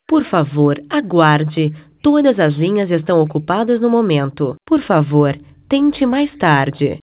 Por favor, aguarde. Todas as linhas estão ocupadas no momento. Por favor, tente mais tarde.